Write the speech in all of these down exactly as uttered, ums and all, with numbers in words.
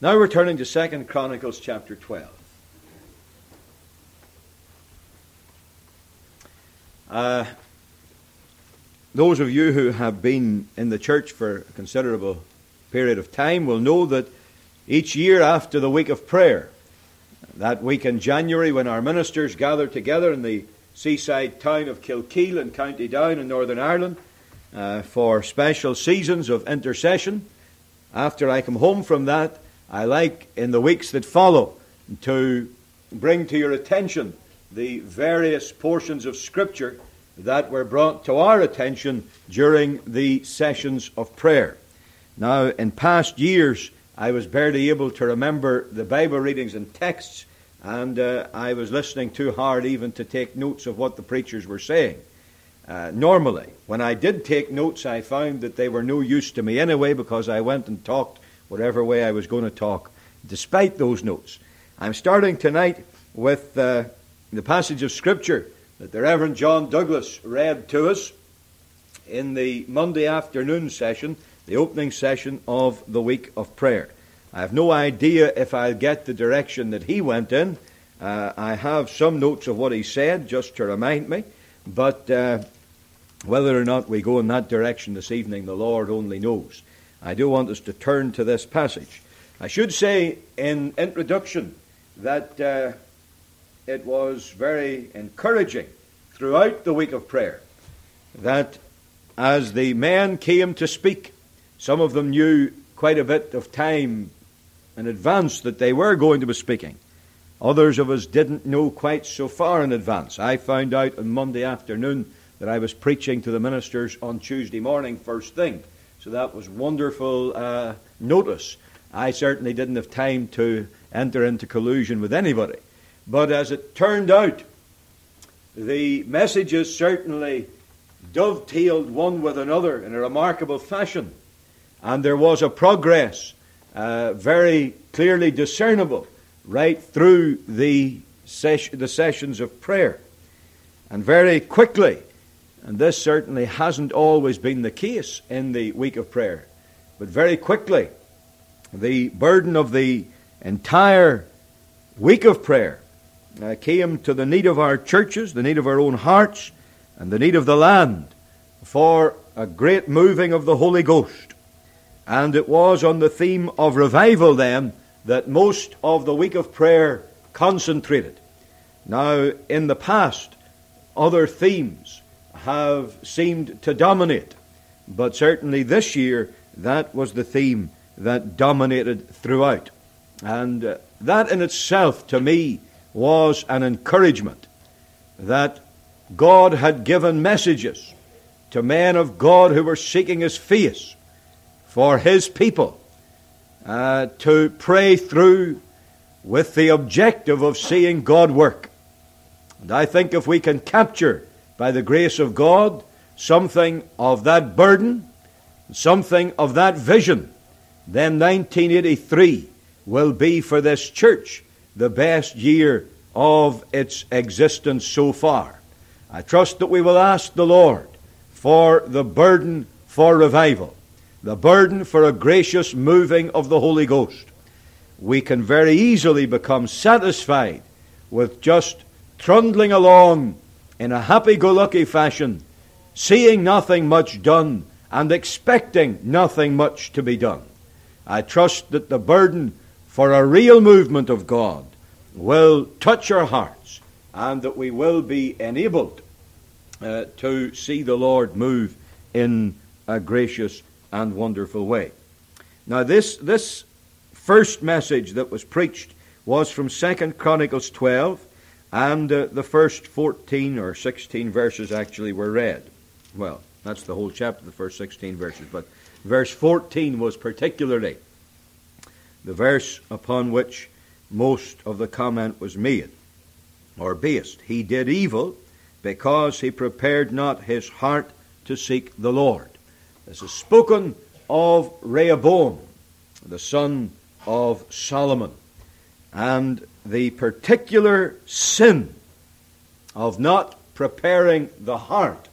Now we're turning to Second Chronicles chapter twelve. Uh, those of you who have been in the church for a considerable period of time will know that each year after the week of prayer, that week in January when our ministers gather together in the seaside town of Kilkeel in County Down in Northern Ireland uh, for special seasons of intercession, after I come home from that, I like in the weeks that follow to bring to your attention the various portions of Scripture that were brought to our attention during the sessions of prayer. Now, in past years, I was barely able to remember the Bible readings and texts, and uh, I was listening too hard even to take notes of what the preachers were saying. Uh, normally, when I did take notes, I found that they were no use to me anyway because I went and talked whatever way I was going to talk, despite those notes. I'm starting tonight with uh, the passage of Scripture that the Reverend John Douglas read to us in the Monday afternoon session, the opening session of the week of prayer. I have no idea if I'll get the direction that he went in. Uh, I have some notes of what he said just to remind me, but uh, whether or not we go in that direction this evening, the Lord only knows. I do want us to turn to this passage. I should say in introduction that uh, it was very encouraging throughout the week of prayer that as the men came to speak, some of them knew quite a bit of time in advance that they were going to be speaking. Others of us didn't know quite so far in advance. I found out on Monday afternoon that I was preaching to the ministers on Tuesday morning first thing. So that was wonderful uh, notice. I certainly didn't have time to enter into collusion with anybody. But as it turned out, the messages certainly dovetailed one with another in a remarkable fashion. And there was a progress uh, very clearly discernible right through the, ses- the sessions of prayer. And very quickly, and this certainly hasn't always been the case in the week of prayer, but very quickly, the burden of the entire week of prayer uh, came to the need of our churches, the need of our own hearts, and the need of the land for a great moving of the Holy Ghost. And it was on the theme of revival then that most of the week of prayer concentrated. Now, in the past, other themes have seemed to dominate, but certainly this year that was the theme that dominated throughout. And uh, that in itself to me was an encouragement that God had given messages to men of God who were seeking His face for His people uh, to pray through with the objective of seeing God work. And I think if we can capture, by the grace of God, something of that burden, something of that vision, then nineteen eighty-three will be for this church the best year of its existence so far. I trust that we will ask the Lord for the burden for revival, the burden for a gracious moving of the Holy Ghost. We can very easily become satisfied with just trundling along in a happy-go-lucky fashion, seeing nothing much done and expecting nothing much to be done. I trust that the burden for a real movement of God will touch our hearts and that we will be enabled uh, to see the Lord move in a gracious and wonderful way. Now this, this first message that was preached was from Second Chronicles twelve, and uh, the first fourteen or sixteen verses actually were read. Well, that's the whole chapter, the first sixteen verses. But verse fourteen was particularly the verse upon which most of the comment was made, or based. He did evil because he prepared not his heart to seek the Lord. This is spoken of Rehoboam, the son of Solomon. And the particular sin of not preparing the heart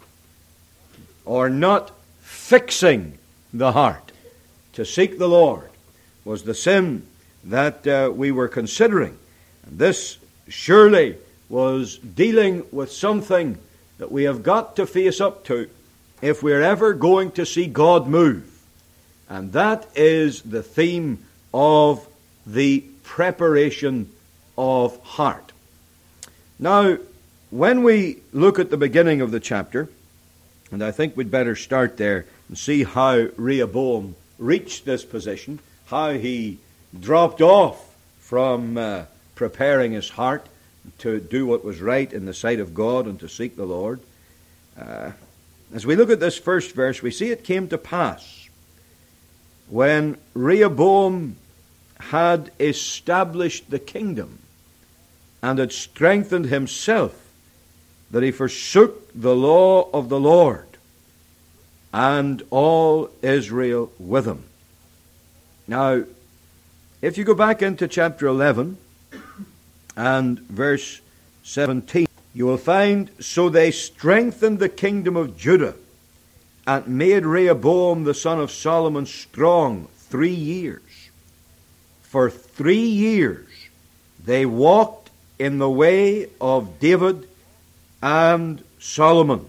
or not fixing the heart to seek the Lord was the sin that uh, we were considering. And this surely was dealing with something that we have got to face up to if we're ever going to see God move. And that is the theme of the preparation of heart. Now, when we look at the beginning of the chapter, and I think we'd better start there and see how Rehoboam reached this position, how he dropped off from uh, preparing his heart to do what was right in the sight of God and to seek the Lord. Uh, as we look at this first verse, we see it came to pass when Rehoboam had established the kingdom and had strengthened himself, that he forsook the law of the Lord, and all Israel with him. Now, if you go back into chapter eleven and verse seventeen, you will find, so they strengthened the kingdom of Judah and made Rehoboam the son of Solomon strong three years. For three years they walked in the way of David and Solomon.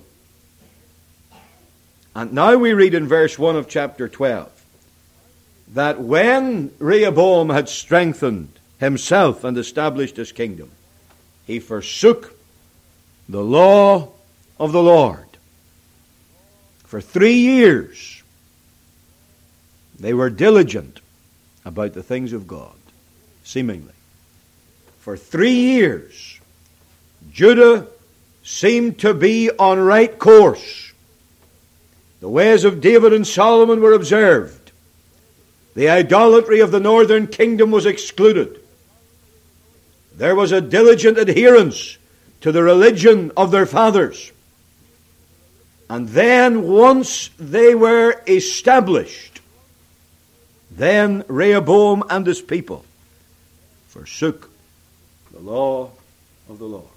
And now we read in verse one of chapter twelve that when Rehoboam had strengthened himself and established his kingdom, he forsook the law of the Lord. For three years they were diligent about the things of God, seemingly. For three years Judah seemed to be on right course. The ways of David and Solomon were observed. The idolatry of the northern kingdom was excluded. There was a diligent adherence to the religion of their fathers. And then, once they were established, then Rehoboam and his people forsook the law of the Lord.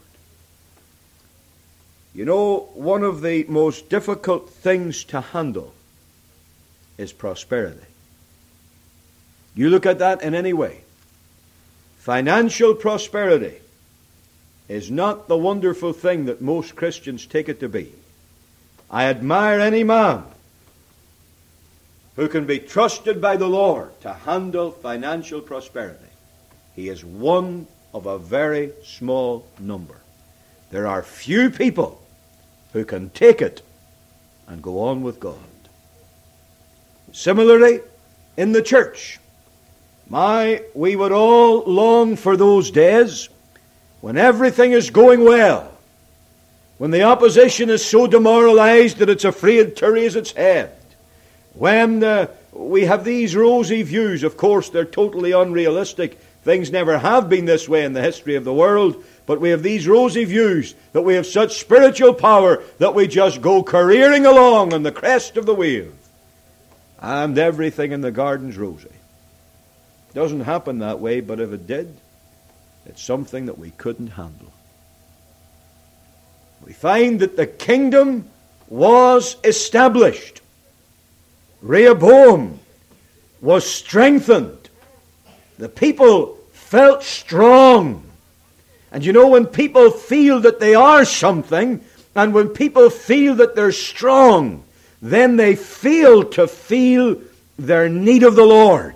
You know, one of the most difficult things to handle is prosperity. You look at that in any way. Financial prosperity is not the wonderful thing that most Christians take it to be. I admire any man who can be trusted by the Lord to handle financial prosperity. He is one of a very small number. There are few people who can take it and go on with God. Similarly, in the church, my, we would all long for those days when everything is going well, when the opposition is so demoralized that it's afraid to raise its head, when uh, we have these rosy views. Of course, they're totally unrealistic. Things never have been this way in the history of the world, but we have these rosy views that we have such spiritual power that we just go careering along on the crest of the wave, and everything in the garden's rosy. Doesn't happen that way, but if it did, it's something that we couldn't handle. We find that the kingdom was established. Rehoboam was strengthened. The people felt strong. And you know, when people feel that they are something, and when people feel that they're strong, then they fail to feel their need of the Lord.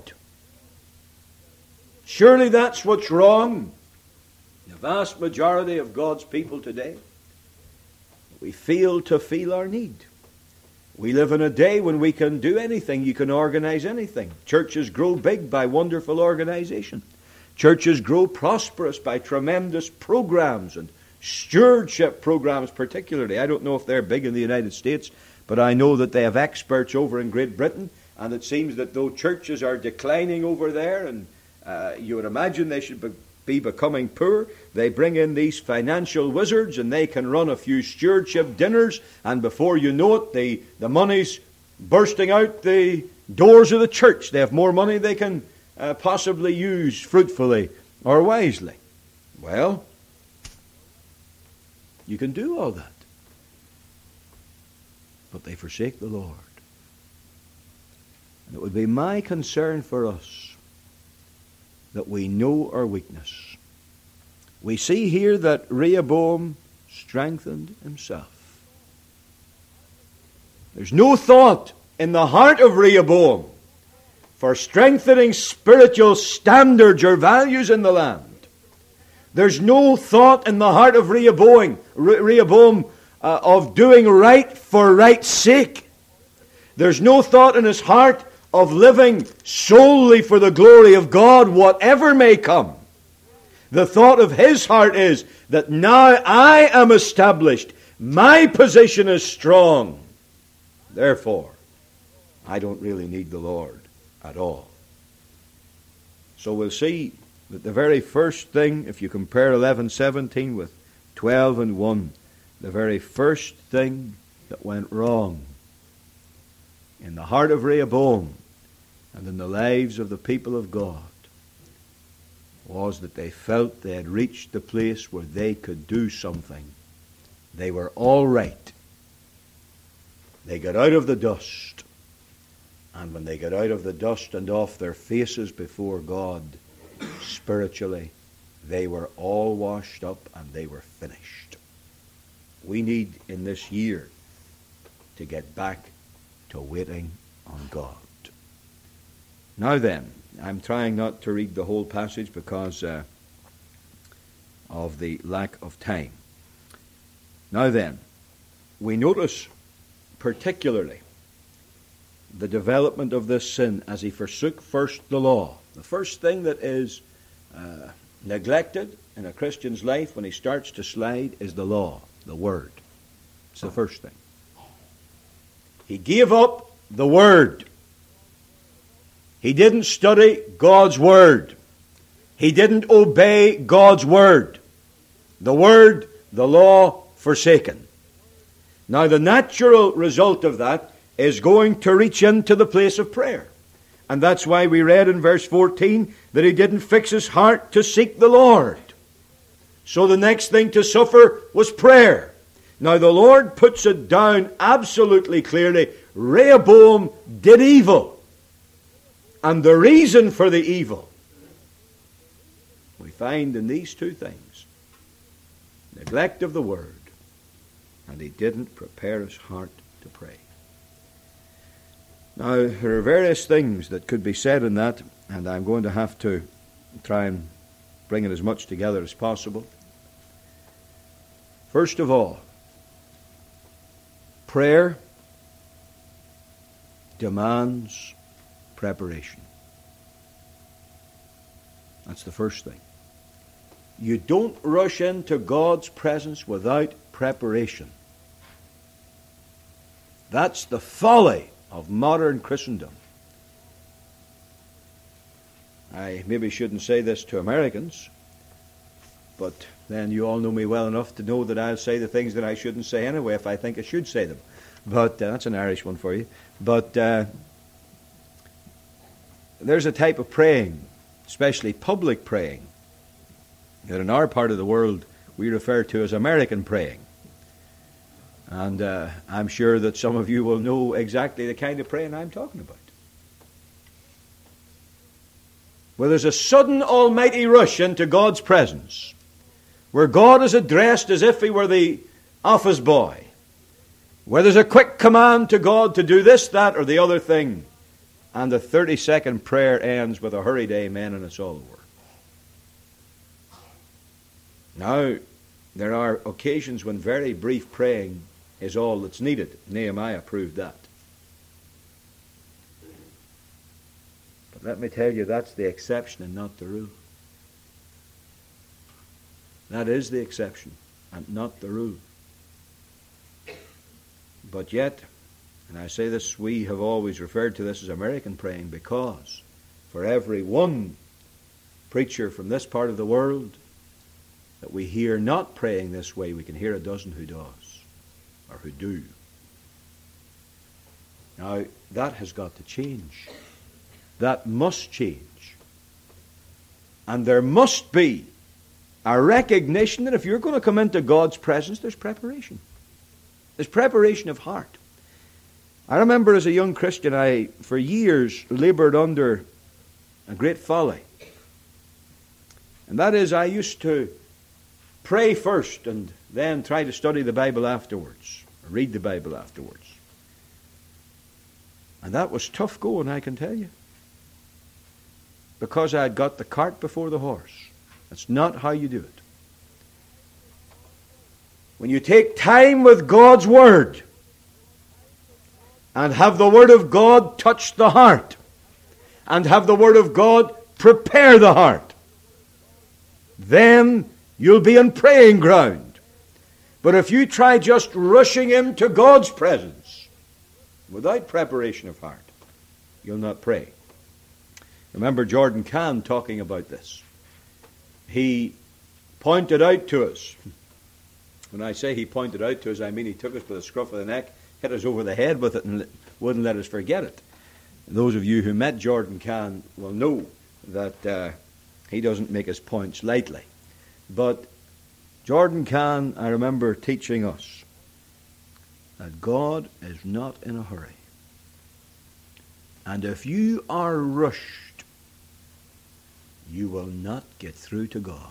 Surely that's what's wrong. The vast majority of God's people today, we fail to feel our need. We live in a day when we can do anything. You can organize anything. Churches grow big by wonderful organization. Churches grow prosperous by tremendous programs and stewardship programs particularly. I don't know if they're big in the United States, but I know that they have experts over in Great Britain, and it seems that though churches are declining over there, and uh, you would imagine they should be be becoming poor, they bring in these financial wizards and they can run a few stewardship dinners, and before you know it, the, the money's bursting out the doors of the church. They have more money they can uh, possibly use fruitfully or wisely. Well, you can do all that, but they forsake the Lord. And it would be my concern for us that we know our weakness. We see here that Rehoboam strengthened himself. There's no thought in the heart of Rehoboam for strengthening spiritual standards or values in the land. There's no thought in the heart of Rehoboam, Rehoboam uh, of doing right for right's sake. There's no thought in his heart of living solely for the glory of God, whatever may come. The thought of his heart is that now I am established, my position is strong. Therefore, I don't really need the Lord at all. So we'll see that the very first thing, if you compare eleven seventeen with twelve and one, the very first thing that went wrong in the heart of Rehoboam and in the lives of the people of God was that they felt they had reached the place where they could do something. They were all right. They got out of the dust. And when they got out of the dust and off their faces before God, spiritually, they were all washed up and they were finished. We need in this year to get back to waiting on God. Now then, I'm trying not to read the whole passage because uh, of the lack of time. Now then, we notice particularly the development of this sin as he forsook first the law. The first thing that is uh, neglected in a Christian's life when he starts to slide is the law, the Word. It's the first thing. He gave up the Word. He didn't study God's Word. He didn't obey God's Word. The Word, the law, forsaken. Now the natural result of that is going to reach into the place of prayer. And that's why we read in verse fourteen that he didn't fix his heart to seek the Lord. So the next thing to suffer was prayer. Now the Lord puts it down absolutely clearly. Rehoboam did evil. And the reason for the evil we find in these two things. Neglect of the Word, and he didn't prepare his heart to pray. Now, there are various things that could be said in that, and I'm going to have to try and bring it as much together as possible. First of all, prayer demands preparation. That's the first thing. You don't rush into God's presence without preparation. That's the folly of modern Christendom. I maybe shouldn't say this to Americans, but then you all know me well enough to know that I'll say the things that I shouldn't say anyway if I think I should say them. But uh, that's an Irish one for you. But uh, there's a type of praying, especially public praying, that in our part of the world we refer to as American praying. And uh, I'm sure that some of you will know exactly the kind of praying I'm talking about. Where there's a sudden almighty rush into God's presence, where God is addressed as if he were the office boy, where there's a quick command to God to do this, that, or the other thing, and the thirty-second prayer ends with a hurried amen and it's all over. Now, there are occasions when very brief praying is all that's needed. Nehemiah proved that. But let me tell you, that's the exception and not the rule. That is the exception and not the rule. But yet, and I say this, we have always referred to this as American praying because for every one preacher from this part of the world that we hear not praying this way, we can hear a dozen who does. Or who do. Now, that has got to change. That must change. And there must be a recognition that if you're going to come into God's presence, there's preparation. There's preparation of heart. I remember as a young Christian, I, for years, labored under a great folly. And that is, I used to pray first and then try to study the Bible afterwards, or read the Bible afterwards. And that was tough going, I can tell you. Because I had got the cart before the horse. That's not how you do it. When you take time with God's Word and have the Word of God touch the heart and have the Word of God prepare the heart, then you'll be on praying ground. But if you try just rushing into God's presence without preparation of heart, you'll not pray. Remember Jordan Kahn talking about this. He pointed out to us. When I say he pointed out to us, I mean he took us by the scruff of the neck, hit us over the head with it, and wouldn't let us forget it. Those of you who met Jordan Kahn will know that uh, he doesn't make his points lightly. But Jordan Kahn, I remember teaching us that God is not in a hurry. And if you are rushed, you will not get through to God.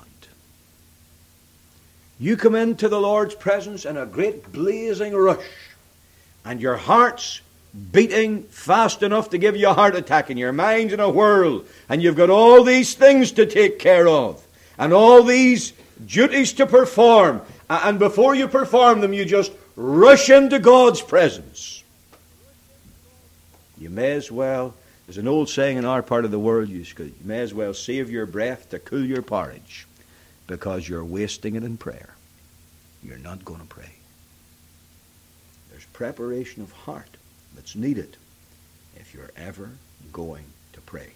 You come into the Lord's presence in a great blazing rush, and your heart's beating fast enough to give you a heart attack, and your mind's in a whirl, and you've got all these things to take care of, and all these duties to perform, and before you perform them, you just rush into God's presence. You may as well, there's an old saying in our part of the world, you may as well save your breath to cool your porridge, because you're wasting it in prayer. You're not going to pray. There's preparation of heart that's needed if you're ever going to pray.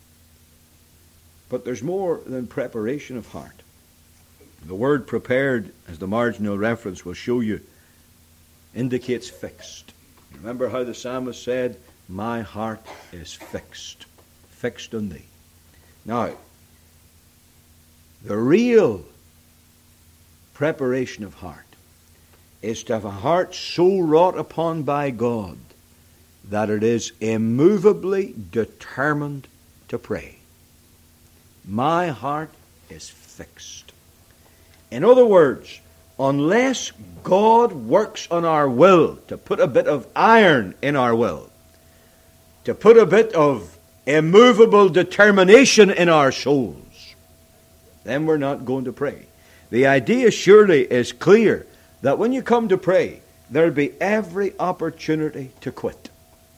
But there's more than preparation of heart. The word prepared, as the marginal reference will show you, indicates fixed. Remember how the psalmist said, "My heart is fixed, fixed on thee." Now, the real preparation of heart is to have a heart so wrought upon by God that it is immovably determined to pray. My heart is fixed. In other words, unless God works on our will to put a bit of iron in our will, to put a bit of immovable determination in our souls, then we're not going to pray. The idea surely is clear that when you come to pray, there'll be every opportunity to quit.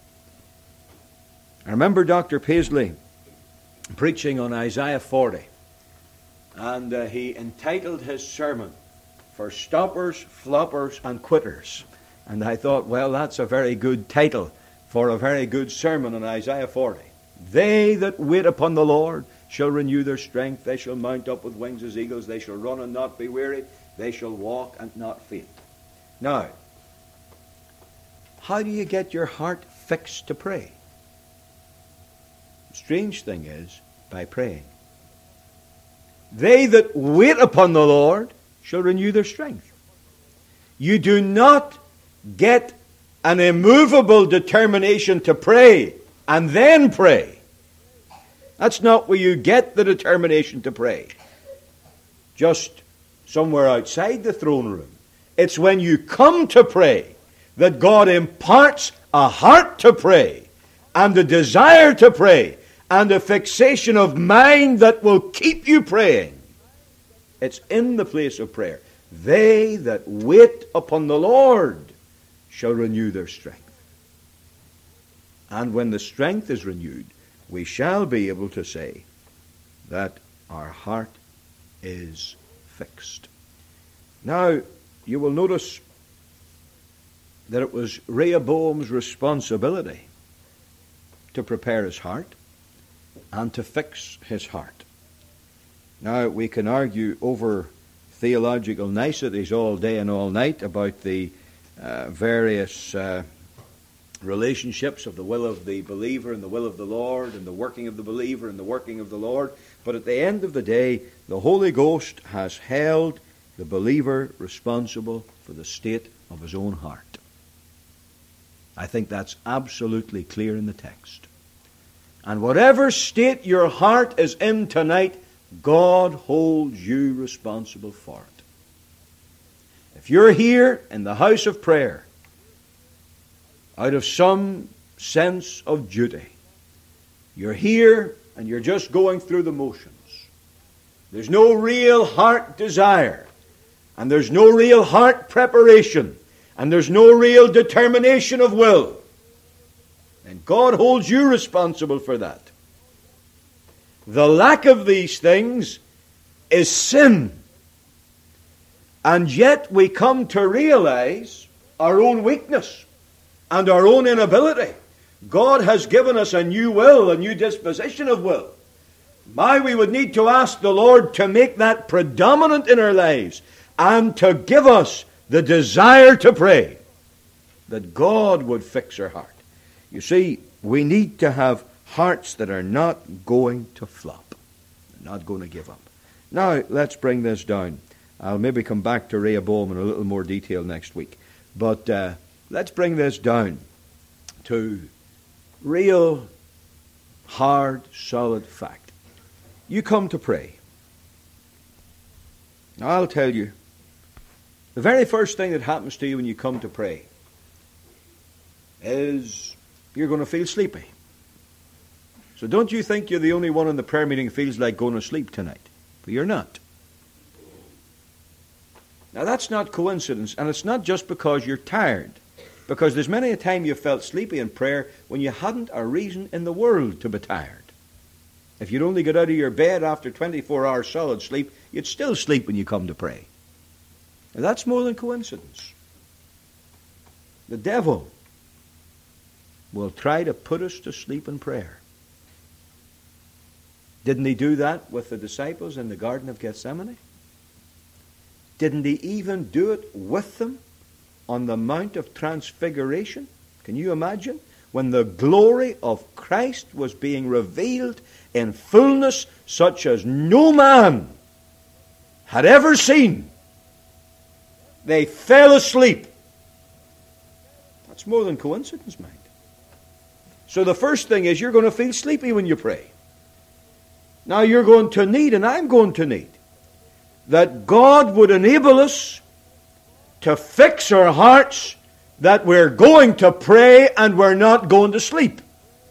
I remember Doctor Paisley preaching on Isaiah forty, and uh, he entitled his sermon, "For Stoppers, Floppers, and Quitters." And I thought, well, that's a very good title for a very good sermon on Isaiah forty. They that wait upon the Lord shall renew their strength. They shall mount up with wings as eagles. They shall run and not be weary. They shall walk and not faint. Now, how do you get your heart fixed to pray? The strange thing is, by praying. They that wait upon the Lord shall renew their strength. You do not get an immovable determination to pray and then pray. That's not where you get the determination to pray, just somewhere outside the throne room. It's when you come to pray that God imparts a heart to pray and a desire to pray and a fixation of mind that will keep you praying. It's in the place of prayer. They that wait upon the Lord shall renew their strength. And when the strength is renewed, we shall be able to say that our heart is fixed. Now, you will notice that it was Rehoboam's responsibility to prepare his heart and to fix his heart. Now, we can argue over theological niceties all day and all night about the uh, various uh, relationships of the will of the believer and the will of the Lord, and the working of the believer and the working of the Lord. But at the end of the day, the Holy Ghost has held the believer responsible for the state of his own heart. I think that's absolutely clear in the text. And whatever state your heart is in tonight, God holds you responsible for it. If you're here in the house of prayer out of some sense of duty, you're here and you're just going through the motions. There's no real heart desire, and there's no real heart preparation, and there's no real determination of will. And God holds you responsible for that. The lack of these things is sin. And yet we come to realize our own weakness and our own inability. God has given us a new will, a new disposition of will. My, we would need to ask the Lord to make that predominant in our lives and to give us the desire to pray, that God would fix our heart. You see, we need to have hearts that are not going to flop, not going to give up. Now, let's bring this down. I'll maybe come back to Rehoboam in a little more detail next week. But uh, let's bring this down to real, hard, solid fact. You come to pray. Now, I'll tell you, the very first thing that happens to you when you come to pray is you're going to feel sleepy. So don't you think you're the only one in the prayer meeting who feels like going to sleep tonight. But you're not. Now, that's not coincidence, and it's not just because you're tired. Because there's many a time you felt sleepy in prayer when you hadn't a reason in the world to be tired. If you'd only got out of your bed after twenty-four hours solid sleep, you'd still sleep when you come to pray. Now, that's more than coincidence. The devil will try to put us to sleep in prayer. Didn't he do that with the disciples in the Garden of Gethsemane? Didn't he even do it with them on the Mount of Transfiguration? Can you imagine? When the glory of Christ was being revealed in fullness such as no man had ever seen, they fell asleep. That's more than coincidence, mind. So the first thing is you're going to feel sleepy when you pray. Now you're going to need, and I'm going to need, that God would enable us to fix our hearts that we're going to pray and we're not going to sleep.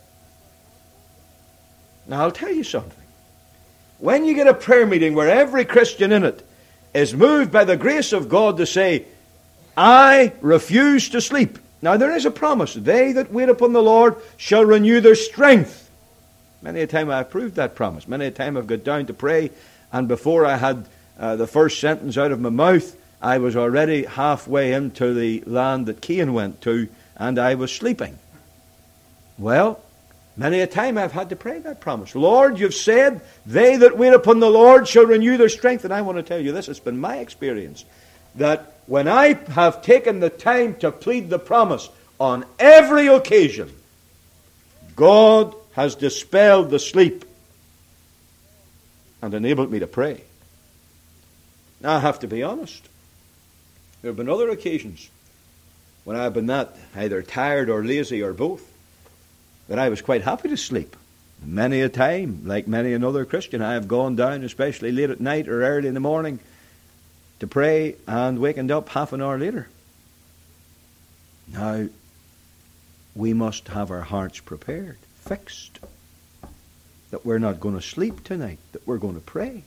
Now I'll tell you something. When you get a prayer meeting where every Christian in it is moved by the grace of God to say, I refuse to sleep. Now there is a promise. They that wait upon the Lord shall renew their strength. Many a time I've proved that promise. Many a time I've got down to pray, and before I had uh, the first sentence out of my mouth, I was already halfway into the land that Cain went to, and I was sleeping. Well, many a time I've had to pray that promise. Lord, you've said, they that wait upon the Lord shall renew their strength. And I want to tell you this, it's been my experience, that when I have taken the time to plead the promise on every occasion, God has dispelled the sleep and enabled me to pray. Now I have to be honest. There have been other occasions when I have been that either tired or lazy or both, that I was quite happy to sleep. Many a time, like many another Christian, I have gone down, especially late at night or early in the morning, to pray and wakened up half an hour later. Now, we must have our hearts prepared, fixed, that we're not going to sleep tonight, that we're going to pray.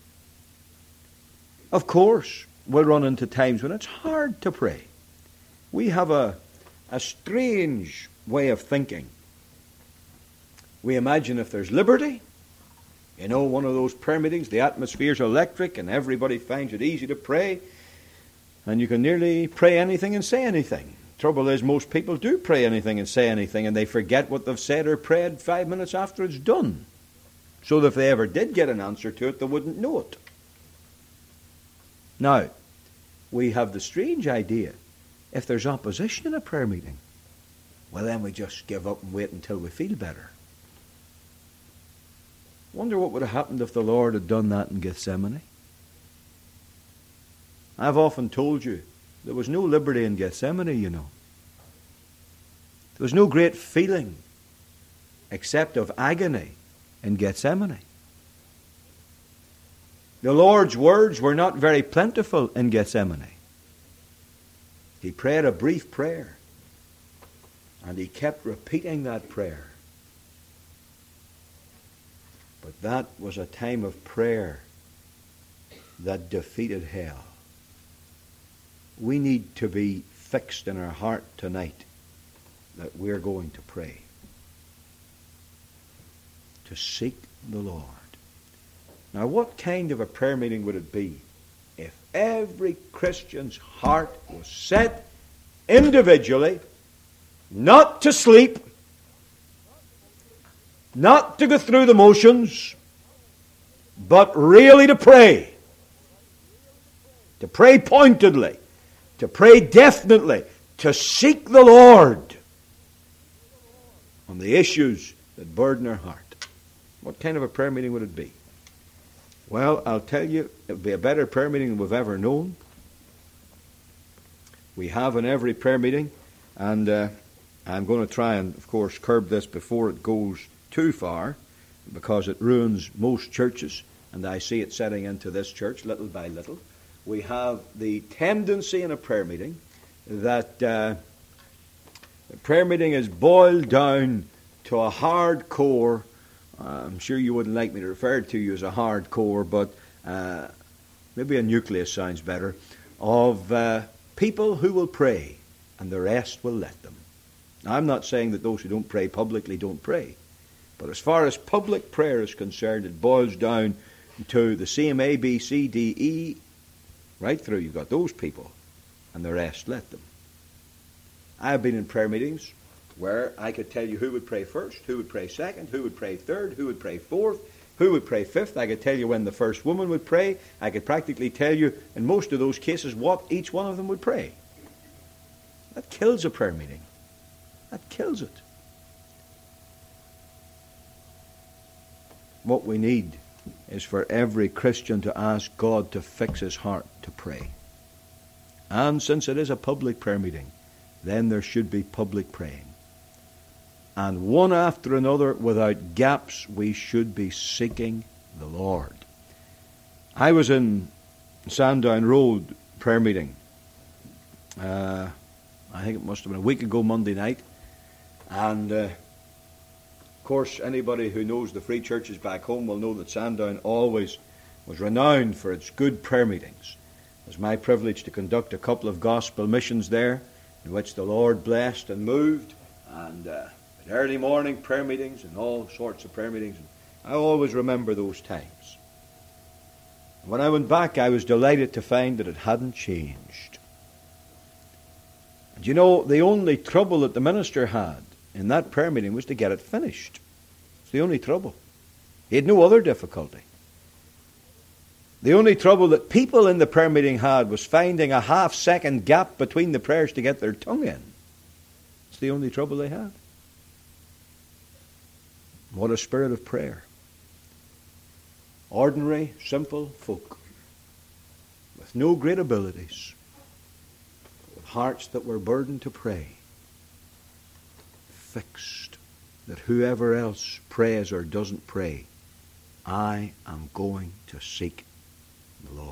Of course, we'll run into times when it's hard to pray. We have a, a strange way of thinking. We imagine if there's liberty, you know, one of those prayer meetings, the atmosphere's electric and everybody finds it easy to pray, and you can nearly pray anything and say anything. Trouble is, most people do pray anything and say anything, and they forget what they've said or prayed five minutes after it's done. So that if they ever did get an answer to it, they wouldn't know it. Now, we have the strange idea, if there's opposition in a prayer meeting, well then we just give up and wait until we feel better. Wonder what would have happened if the Lord had done that in Gethsemane. I've often told you, there was no liberty in Gethsemane, you know. There was no great feeling except of agony in Gethsemane. The Lord's words were not very plentiful in Gethsemane. He prayed a brief prayer, and he kept repeating that prayer. But that was a time of prayer that defeated hell. We need to be fixed in our heart tonight that we're going to pray, to seek the Lord. Now, what kind of a prayer meeting would it be if every Christian's heart was set individually, not to sleep, not to go through the motions, but really to pray? To pray pointedly, to pray definitely, to seek the Lord on the issues that burden our heart. What kind of a prayer meeting would it be? Well, I'll tell you, it would be a better prayer meeting than we've ever known. We have in every prayer meeting, and uh, I'm going to try and, of course, curb this before it goes too far, because it ruins most churches, and I see it setting into this church little by little. We have the tendency in a prayer meeting that uh, the prayer meeting is boiled down to a hardcore. I'm sure you wouldn't like me to refer to you as a hardcore, but uh, maybe a nucleus sounds better, of uh, people who will pray and the rest will let them. Now, I'm not saying that those who don't pray publicly don't pray, but as far as public prayer is concerned, it boils down to the same A, B, C, D, E, right through. You've got those people and the rest let them. I've been in prayer meetings where I could tell you who would pray first, who would pray second, who would pray third, who would pray fourth, who would pray fifth. I could tell you when the first woman would pray. I could practically tell you, in most of those cases, what each one of them would pray. That kills a prayer meeting. That kills it. What we need is for every Christian to ask God to fix his heart to pray. And since it is a public prayer meeting, then there should be public praying. And one after another, without gaps, we should be seeking the Lord. I was in Sandown Road prayer meeting. Uh, I think it must have been a week ago Monday night. And, uh, of course, anybody who knows the free churches back home will know that Sandown always was renowned for its good prayer meetings. It was my privilege to conduct a couple of gospel missions there, in which the Lord blessed and moved, and uh, early morning prayer meetings and all sorts of prayer meetings. I always remember those times. When I went back, I was delighted to find that it hadn't changed. And you know, the only trouble that the minister had in that prayer meeting was to get it finished. It's the only trouble. He had no other difficulty. The only trouble that people in the prayer meeting had was finding a half-second gap between the prayers to get their tongue in. It's the only trouble they had. What a spirit of prayer. Ordinary, simple folk with no great abilities, with hearts that were burdened to pray, fixed that whoever else prays or doesn't pray, I am going to seek the Lord.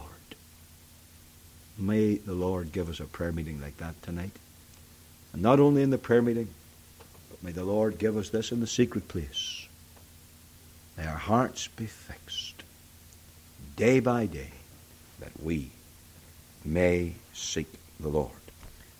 May the Lord give us a prayer meeting like that tonight. And not only in the prayer meeting, but may the Lord give us this in the secret place. May our hearts be fixed day by day, that we may seek the Lord.